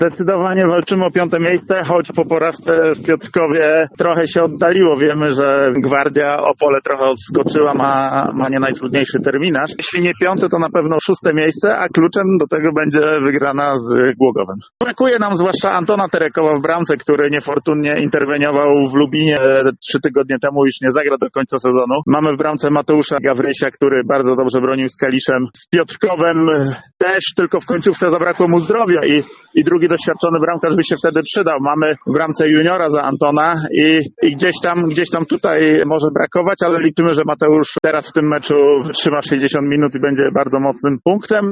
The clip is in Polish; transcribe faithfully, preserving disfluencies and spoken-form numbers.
Zdecydowanie walczymy o piąte miejsce, choć po porażce w Piotrkowie trochę się oddaliło. Wiemy, że Gwardia Opole trochę odskoczyła, ma, ma nie najtrudniejszy terminarz. Jeśli nie piąte, to na pewno szóste miejsce, a kluczem do tego będzie wygrana z Głogowem. Brakuje nam zwłaszcza Antona Terekowa w bramce, który niefortunnie interweniował w Lubinie trzy tygodnie temu, już nie zagra do końca sezonu. Mamy w bramce Mateusza Gawrysia, który bardzo dobrze bronił z Kaliszem. Z Piotrkowem też, tylko w końcówce zabrakło mu zdrowia i, i drugi doświadczony bramkarz by się wtedy przydał. Mamy w bramce juniora za Antona i, i gdzieś tam, gdzieś tam tutaj może brakować, ale liczymy, że Mateusz teraz w tym meczu wytrzyma sześćdziesiąt minut i będzie bardzo mocnym punktem.